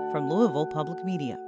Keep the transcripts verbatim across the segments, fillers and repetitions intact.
from Louisville Public Media.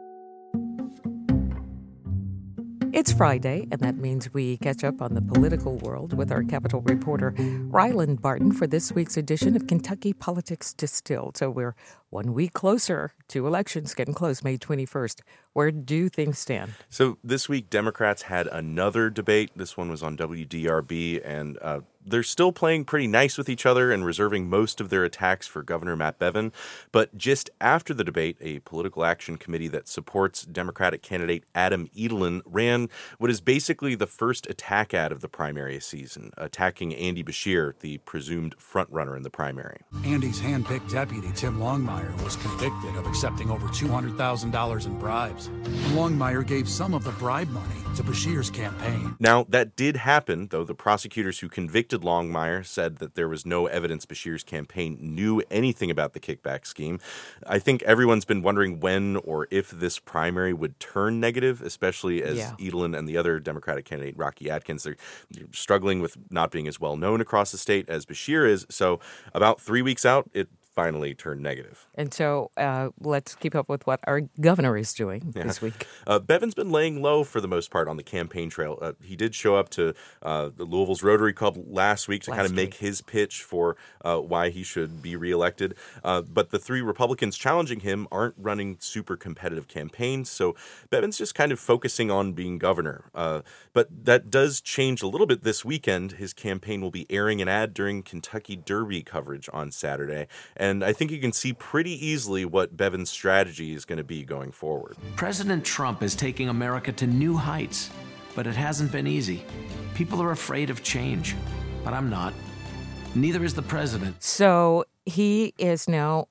It's Friday, and that means we catch up on the political world with our Capitol reporter, Ryland Barton, for this week's edition of Kentucky Politics Distilled. So we're one week closer to elections, getting close, May twenty-first. Where do things stand? So this week, Democrats had another debate. This one was on W D R B, and uh, they're still playing pretty nice with each other and reserving most of their attacks for Governor Matt Bevin. But just after the debate, a political action committee that supports Democratic candidate Adam Edelin ran what is basically the first attack ad of the primary season, attacking Andy Beshear, the presumed frontrunner in the primary. Andy's hand-picked deputy, Tim Longmire, was convicted of accepting over two hundred thousand dollars in bribes. Longmire gave some of the bribe money to Beshear's campaign. Now, that did happen, though the prosecutors who convicted Longmire said that there was no evidence Beshear's campaign knew anything about the kickback scheme. I think everyone's been wondering when or if this primary would turn negative, especially as yeah. Edelin and the other Democratic candidate, Rocky Adkins, they're struggling with not being as well known across the state as Beshear is. So about three weeks out, it finally turned negative. And so uh, let's keep up with what our governor is doing yeah. this week. Uh, Bevin's been laying low for the most part on the campaign trail. Uh, he did show up to uh, the Louisville's Rotary Club last week to last kind of make week. his pitch for uh, why he should be reelected. Uh, but the three Republicans challenging him aren't running super competitive campaigns, so Bevin's just kind of focusing on being governor. Uh, but that does change a little bit this weekend. His campaign will be airing an ad during Kentucky Derby coverage on Saturday. And I think you can see pretty easily what Bevin's strategy is going to be going forward. President Trump is taking America to new heights, but it hasn't been easy. People are afraid of change, but I'm not. Neither is the president. So he is now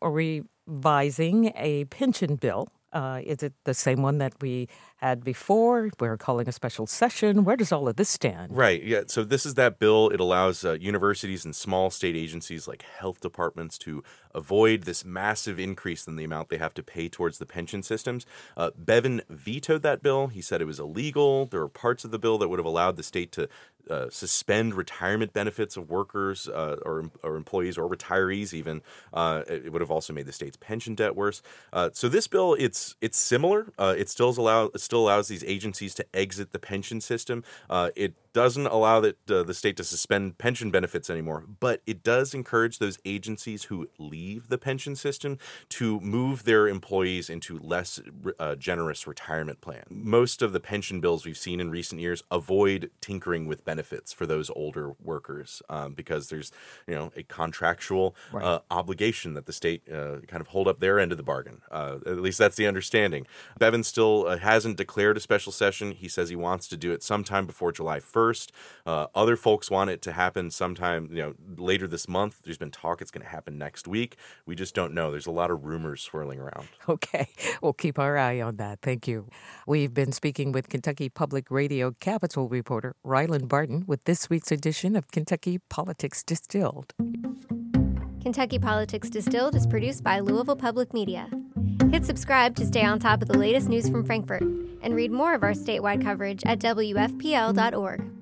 revising a pension bill. Uh, is it the same one that we had before? We're calling a special session. Where does all of this stand? Right. Yeah. So this is that bill. It allows uh, universities and small state agencies like health departments to avoid this massive increase in the amount they have to pay towards the pension systems. Uh, Bevin vetoed that bill. He said it was illegal. There were parts of the bill that would have allowed the state to Uh, suspend retirement benefits of workers uh, or, or employees or retirees even. Uh, it would have also made the state's pension debt worse. Uh, so this bill, it's it's similar. Uh, it still allow it still allows these agencies to exit the pension system. Uh, it doesn't allow that uh, the state to suspend pension benefits anymore, but it does encourage those agencies who leave the pension system to move their employees into less uh, generous retirement plans. Most of the pension bills we've seen in recent years avoid tinkering with benefits for those older workers um, because there's, you know, a contractual right. uh, obligation that the state uh, kind of hold up their end of the bargain. Uh, at least that's the understanding. Bevin still uh, hasn't declared a special session. He says he wants to do it sometime before July first. Uh, other folks want it to happen sometime, you know, later this month. There's been talk it's going to happen next week. We just don't know. There's a lot of rumors swirling around. Okay. We'll keep our eye on that. Thank you. We've been speaking with Kentucky Public Radio Capitol reporter Ryland Barton with this week's edition of Kentucky Politics Distilled. Kentucky Politics Distilled is produced by Louisville Public Media. Hit subscribe to stay on top of the latest news from Frankfort and read more of our statewide coverage at W F P L dot org.